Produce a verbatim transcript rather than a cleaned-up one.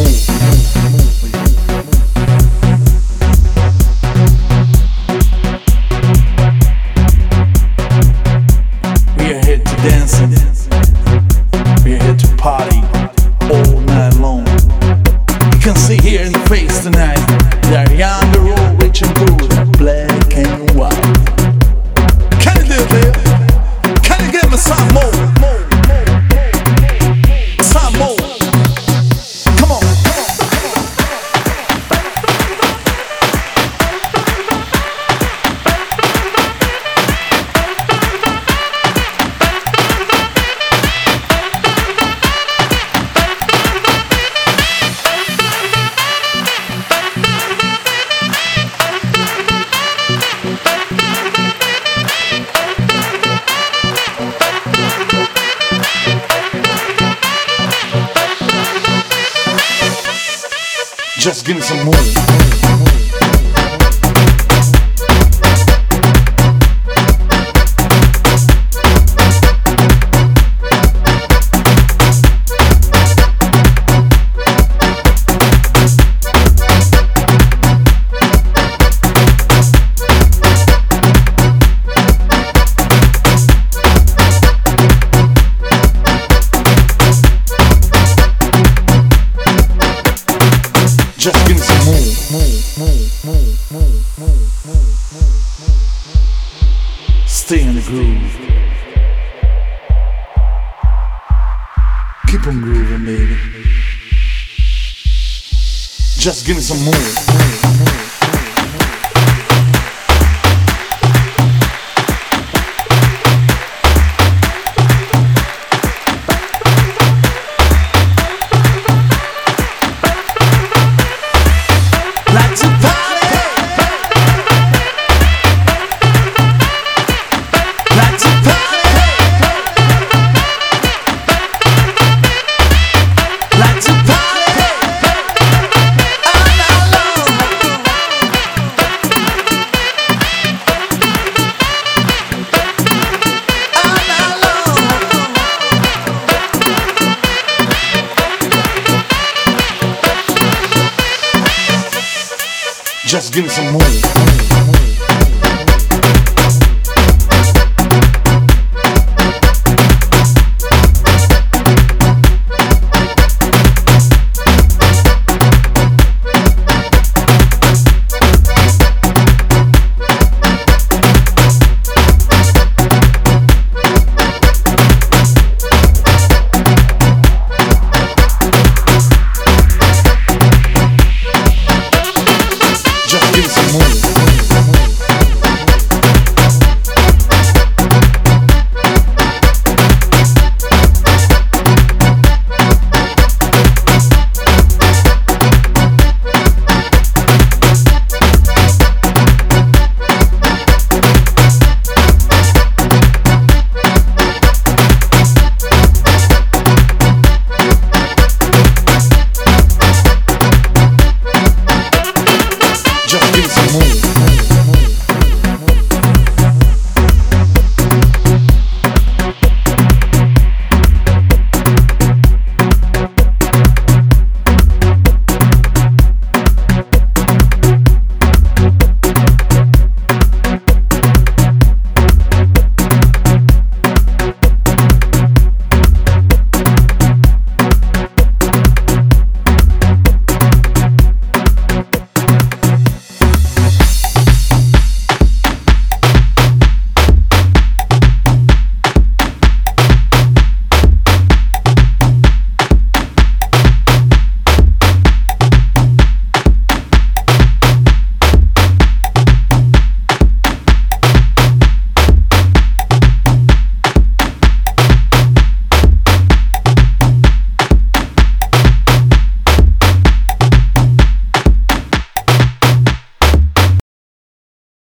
We are here to dancing. We are here to party all night long. You can see here in the face tonight, they are young, the road, rich and good, black and white. Can you do it, baby? Can you give me some more? Some more. Come on. Just give me some more. Just give me some more, more, more, more, more, more, more, more. Stay in the groove. Keep on grooving, baby. Just give me some more, more, more. Just give me some more.